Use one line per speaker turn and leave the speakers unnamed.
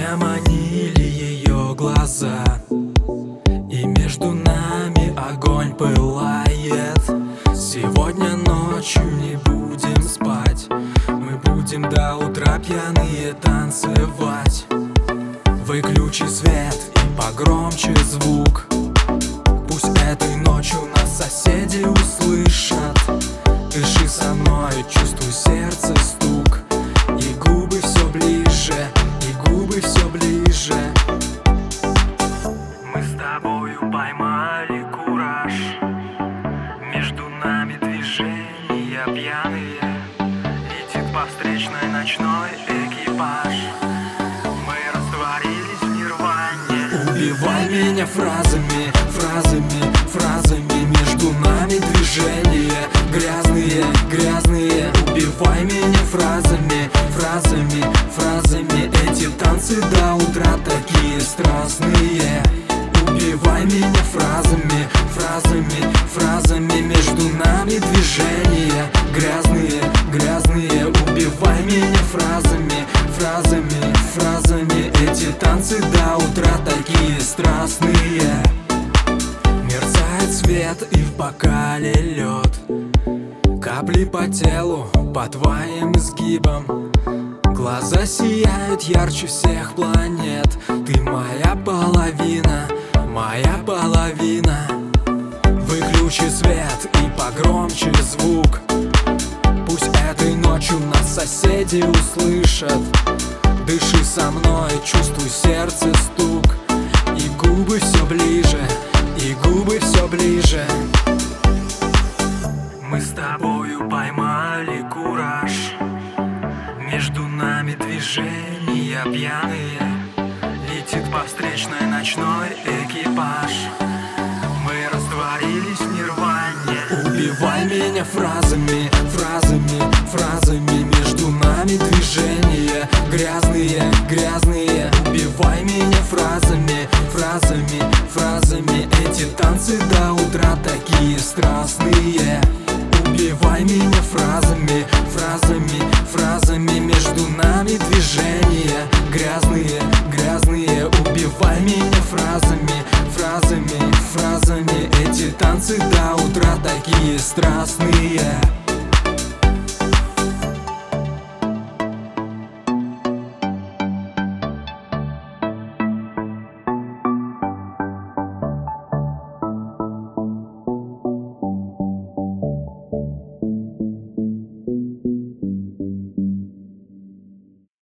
Меня манили ее глаза, и между нами огонь пылает. Сегодня ночью не будем спать, мы будем до утра пьяные танцевать. Выключи свет и погромче звук, пусть этой ночью нас соседи услышат. Дыши со мной, чувствуй сердце стук, и губы все ближе, и губы все ближе. Мы с тобою поймали кураж, между нами движения пьяные. Летит по встречной ночной экипаж, мы растворились в нирване. Убивай меня фразами, фразами, фразами. Между нами движения грязные, грязные. Убивай меня фразами, фразами, фразами. Эти танцы до утра такие страстные. Убивай меня фразами, фразами, фразами. Между нами движения грязные, грязные. Убивай меня фразами, фразами, фразами. Эти танцы до утра такие страстные. Мерцает свет и в бокале лед, капли по телу, по твоим изгибам. Глаза сияют ярче всех планет. Ты моя половина, моя половина. Выключи свет и погромче звук, пусть этой ночью нас соседи услышат. Дыши со мной, чувствуй сердце стук, и губы все ближе, и губы все ближе. Мы с тобою поймали кураж, между нами движения пьяные. Летит по встречной ночной экипаж, мы растворились в нирване. Убивай меня фразами, фразами, фразами. Между нами движения грязные, грязные. Убивай меня фразами, фразами, фразами. Эти танцы до утра такие страстные. Убивай меня фразами, фразами, фразами. Между нами движения грязные, грязные. Убивай меня фразами, фразами, фразами. Эти танцы до утра такие страстные.